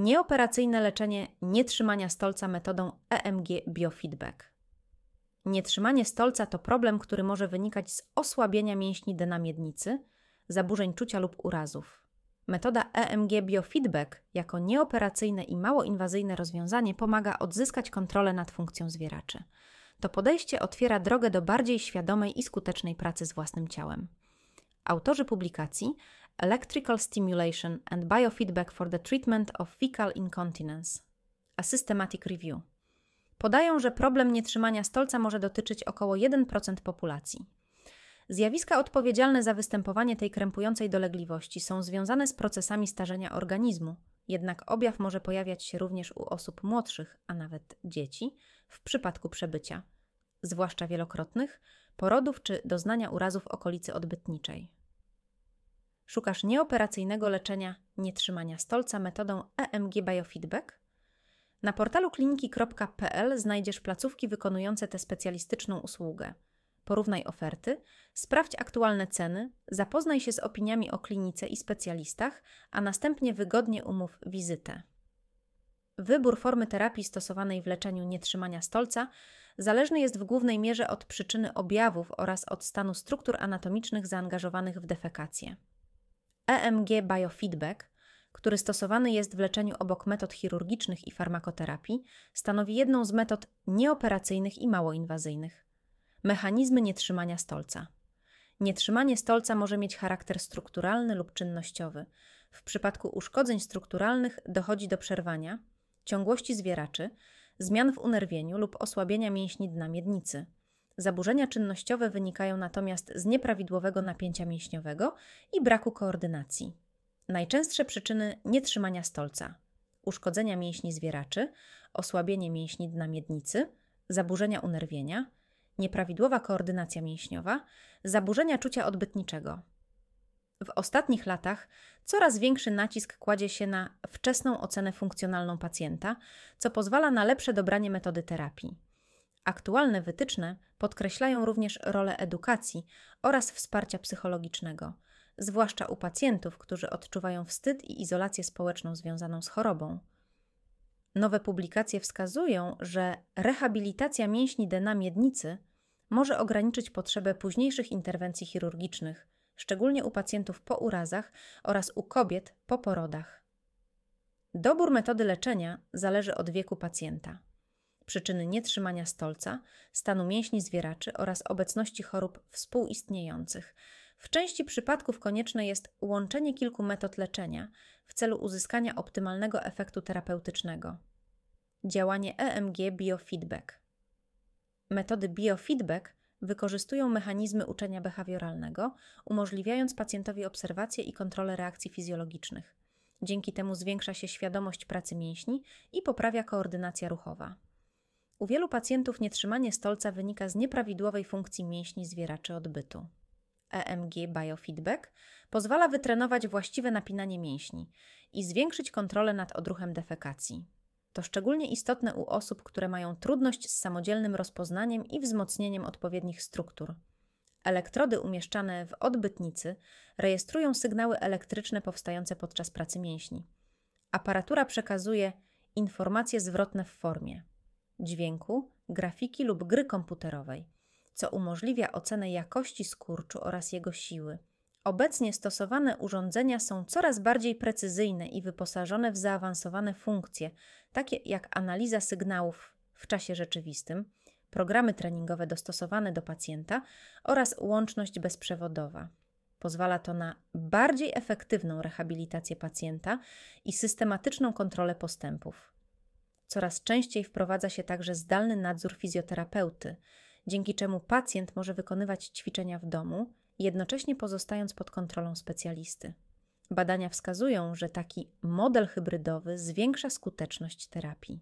Nieoperacyjne leczenie nietrzymania stolca metodą EMG Biofeedback. Nietrzymanie stolca to problem, który może wynikać z osłabienia mięśni dna miednicy, zaburzeń czucia lub urazów. Metoda EMG Biofeedback jako nieoperacyjne i mało inwazyjne rozwiązanie pomaga odzyskać kontrolę nad funkcją zwieraczy. To podejście otwiera drogę do bardziej świadomej i skutecznej pracy z własnym ciałem. Autorzy publikacji Electrical Stimulation and Biofeedback for the Treatment of Fecal Incontinence – A Systematic Review podają, że problem nietrzymania stolca może dotyczyć około 1% populacji. Zjawiska odpowiedzialne za występowanie tej krępującej dolegliwości są związane z procesami starzenia organizmu, jednak objaw może pojawiać się również u osób młodszych, a nawet dzieci, w przypadku przebycia, zwłaszcza wielokrotnych, porodów czy doznania urazów w okolicy odbytniczej. Szukasz nieoperacyjnego leczenia nietrzymania stolca metodą EMG Biofeedback? Na portalu kliniki.pl znajdziesz placówki wykonujące tę specjalistyczną usługę. Porównaj oferty, sprawdź aktualne ceny, zapoznaj się z opiniami o klinice i specjalistach, a następnie wygodnie umów wizytę. Wybór formy terapii stosowanej w leczeniu nietrzymania stolca zależny jest w głównej mierze od przyczyny objawów oraz od stanu struktur anatomicznych zaangażowanych w defekację. EMG Biofeedback, który stosowany jest w leczeniu obok metod chirurgicznych i farmakoterapii, stanowi jedną z metod nieoperacyjnych i mało inwazyjnych. Mechanizmy nietrzymania stolca. Nietrzymanie stolca może mieć charakter strukturalny lub czynnościowy. W przypadku uszkodzeń strukturalnych dochodzi do przerwania, ciągłości zwieraczy, zmian w unerwieniu lub osłabienia mięśni dna miednicy. Zaburzenia czynnościowe wynikają natomiast z nieprawidłowego napięcia mięśniowego i braku koordynacji. Najczęstsze przyczyny nietrzymania stolca: uszkodzenia mięśni zwieraczy, osłabienie mięśni dna miednicy, zaburzenia unerwienia, nieprawidłowa koordynacja mięśniowa, zaburzenia czucia odbytniczego. W ostatnich latach coraz większy nacisk kładzie się na wczesną ocenę funkcjonalną pacjenta, co pozwala na lepsze dobranie metody terapii. Aktualne wytyczne podkreślają również rolę edukacji oraz wsparcia psychologicznego, zwłaszcza u pacjentów, którzy odczuwają wstyd i izolację społeczną związaną z chorobą. Nowe publikacje wskazują, że rehabilitacja mięśni dna miednicy może ograniczyć potrzebę późniejszych interwencji chirurgicznych, szczególnie u pacjentów po urazach oraz u kobiet po porodach. Dobór metody leczenia zależy od wieku pacjenta, przyczyny nietrzymania stolca, stanu mięśni zwieraczy oraz obecności chorób współistniejących. W części przypadków konieczne jest łączenie kilku metod leczenia w celu uzyskania optymalnego efektu terapeutycznego. Działanie EMG Biofeedback. Metody biofeedback wykorzystują mechanizmy uczenia behawioralnego, umożliwiając pacjentowi obserwację i kontrolę reakcji fizjologicznych. Dzięki temu zwiększa się świadomość pracy mięśni i poprawia koordynacja ruchowa. U wielu pacjentów nietrzymanie stolca wynika z nieprawidłowej funkcji mięśni zwieraczy odbytu. EMG Biofeedback pozwala wytrenować właściwe napinanie mięśni i zwiększyć kontrolę nad odruchem defekacji. To szczególnie istotne u osób, które mają trudność z samodzielnym rozpoznaniem i wzmocnieniem odpowiednich struktur. Elektrody umieszczane w odbytnicy rejestrują sygnały elektryczne powstające podczas pracy mięśni. Aparatura przekazuje informacje zwrotne w formie dźwięku, grafiki lub gry komputerowej, co umożliwia ocenę jakości skurczu oraz jego siły. Obecnie stosowane urządzenia są coraz bardziej precyzyjne i wyposażone w zaawansowane funkcje, takie jak analiza sygnałów w czasie rzeczywistym, programy treningowe dostosowane do pacjenta oraz łączność bezprzewodowa. Pozwala to na bardziej efektywną rehabilitację pacjenta i systematyczną kontrolę postępów. Coraz częściej wprowadza się także zdalny nadzór fizjoterapeuty, dzięki czemu pacjent może wykonywać ćwiczenia w domu, jednocześnie pozostając pod kontrolą specjalisty. Badania wskazują, że taki model hybrydowy zwiększa skuteczność terapii.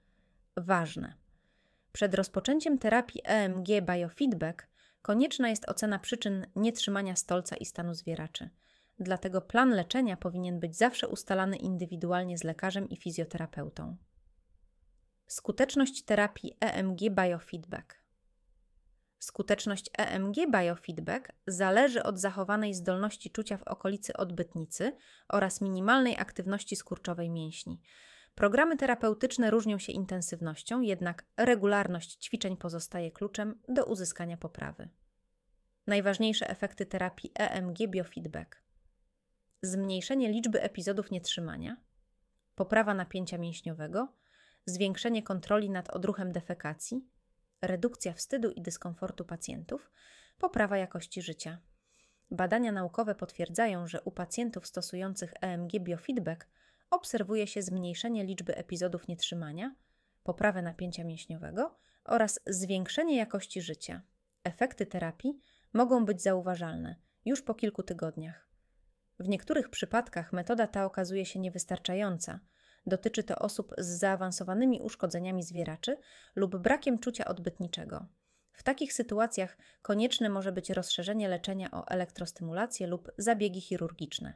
Ważne. Przed rozpoczęciem terapii EMG Biofeedback konieczna jest ocena przyczyn nietrzymania stolca i stanu zwieraczy. Dlatego plan leczenia powinien być zawsze ustalany indywidualnie z lekarzem i fizjoterapeutą. Skuteczność terapii EMG Biofeedback. Skuteczność EMG Biofeedback zależy od zachowanej zdolności czucia w okolicy odbytnicy oraz minimalnej aktywności skurczowej mięśni. Programy terapeutyczne różnią się intensywnością, jednak regularność ćwiczeń pozostaje kluczem do uzyskania poprawy. Najważniejsze efekty terapii EMG Biofeedback: zmniejszenie liczby epizodów nietrzymania, poprawa napięcia mięśniowego, zwiększenie kontroli nad odruchem defekacji, redukcja wstydu i dyskomfortu pacjentów, poprawa jakości życia. Badania naukowe potwierdzają, że u pacjentów stosujących EMG Biofeedback obserwuje się zmniejszenie liczby epizodów nietrzymania, poprawę napięcia mięśniowego oraz zwiększenie jakości życia. Efekty terapii mogą być zauważalne już po kilku tygodniach. W niektórych przypadkach metoda ta okazuje się niewystarczająca. Dotyczy to osób z zaawansowanymi uszkodzeniami zwieraczy lub brakiem czucia odbytniczego. W takich sytuacjach konieczne może być rozszerzenie leczenia o elektrostymulację lub zabiegi chirurgiczne.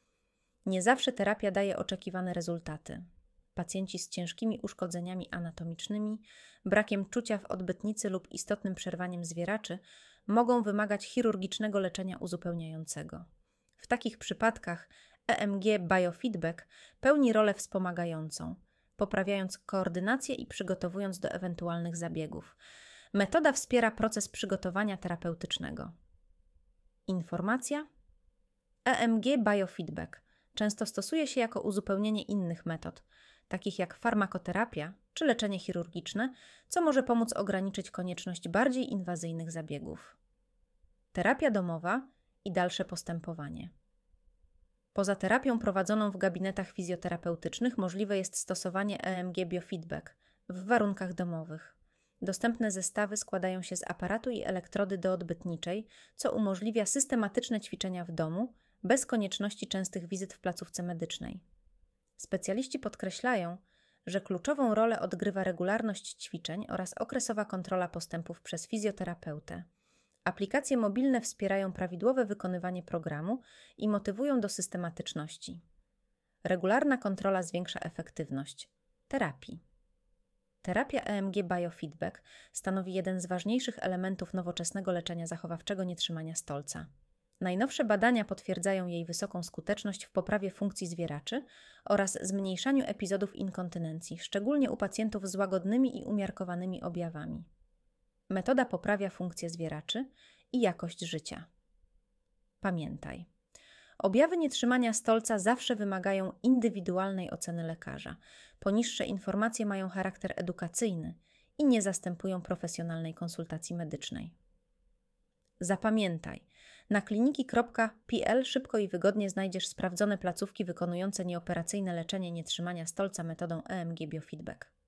Nie zawsze terapia daje oczekiwane rezultaty. Pacjenci z ciężkimi uszkodzeniami anatomicznymi, brakiem czucia w odbytnicy lub istotnym przerwaniem zwieraczy mogą wymagać chirurgicznego leczenia uzupełniającego. W takich przypadkach EMG Biofeedback pełni rolę wspomagającą, poprawiając koordynację i przygotowując do ewentualnych zabiegów. Metoda wspiera proces przygotowania terapeutycznego. Informacja: EMG Biofeedback często stosuje się jako uzupełnienie innych metod, takich jak farmakoterapia czy leczenie chirurgiczne, co może pomóc ograniczyć konieczność bardziej inwazyjnych zabiegów. Terapia domowa i dalsze postępowanie. Poza terapią prowadzoną w gabinetach fizjoterapeutycznych możliwe jest stosowanie EMG Biofeedback w warunkach domowych. Dostępne zestawy składają się z aparatu i elektrody doodbytniczej, co umożliwia systematyczne ćwiczenia w domu, bez konieczności częstych wizyt w placówce medycznej. Specjaliści podkreślają, że kluczową rolę odgrywa regularność ćwiczeń oraz okresowa kontrola postępów przez fizjoterapeutę. Aplikacje mobilne wspierają prawidłowe wykonywanie programu i motywują do systematyczności. Regularna kontrola zwiększa efektywność terapii. Terapia EMG Biofeedback stanowi jeden z ważniejszych elementów nowoczesnego leczenia zachowawczego nietrzymania stolca. Najnowsze badania potwierdzają jej wysoką skuteczność w poprawie funkcji zwieraczy oraz zmniejszaniu epizodów inkontynencji, szczególnie u pacjentów z łagodnymi i umiarkowanymi objawami. Metoda poprawia funkcję zwieraczy i jakość życia. Pamiętaj, objawy nietrzymania stolca zawsze wymagają indywidualnej oceny lekarza. Poniższe informacje mają charakter edukacyjny i nie zastępują profesjonalnej konsultacji medycznej. Zapamiętaj, na kliniki.pl szybko i wygodnie znajdziesz sprawdzone placówki wykonujące nieoperacyjne leczenie nietrzymania stolca metodą EMG Biofeedback.